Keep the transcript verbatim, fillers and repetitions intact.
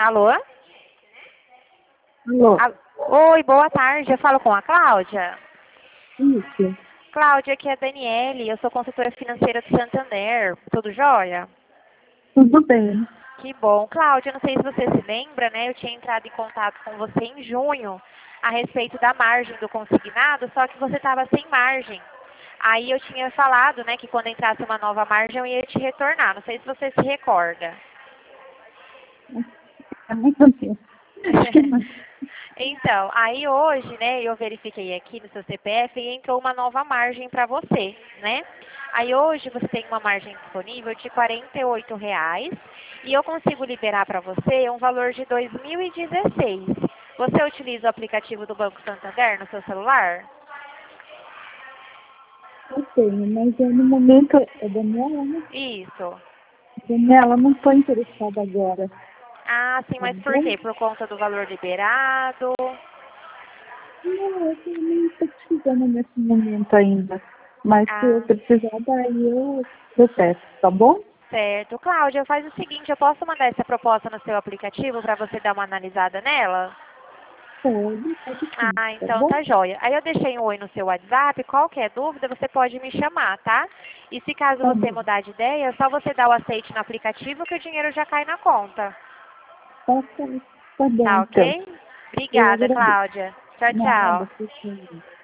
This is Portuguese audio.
Alô? Alô? Al- Oi, boa tarde. Eu falo com a Cláudia. Isso. Cláudia, aqui é a Daniele. Eu sou consultora financeira do Santander. Tudo jóia? Tudo bem. Que bom. Cláudia, não sei se você se lembra, né? Eu tinha entrado em contato com você em junho a respeito da margem do consignado, só que você estava sem margem. Aí eu tinha falado, né, que quando entrasse uma nova margem eu ia te retornar. Não sei se você se recorda. É muito tempo. Acho que não. Então, aí hoje, né, eu verifiquei aqui no seu C P F e entrou uma nova margem para você, né? Aí hoje você tem uma margem disponível de quarenta e oito reais e eu consigo liberar para você um valor de dois mil e dezesseis. Você utiliza o aplicativo do Banco Santander no seu celular? Eu tenho, mas eu, no momento é Daniela, né? Isso. Daniela, não estou interessada agora. Ah, sim, Tá mas por bom? quê? Por conta do valor liberado? Não, eu tô- não estou precisando nesse momento ainda. Mas se eu Ah, precisar, daí eu, eu peço, tá bom? certo. Cláudia, faz o seguinte, eu posso mandar essa proposta no seu aplicativo para você dar uma analisada nela? Pode, pode sim, Ah, tá então bom? tá jóia. Aí eu deixei um oi no seu WhatsApp, qualquer dúvida você pode me chamar, tá? E se caso Tá você bom. mudar de ideia, é só você dar o aceite no aplicativo que o dinheiro já cai na conta. Tá, tá, tá bom, Tá então. ok? Eu Obrigada, agradeço. Cláudia. Tchau, Nada, tchau. por favor.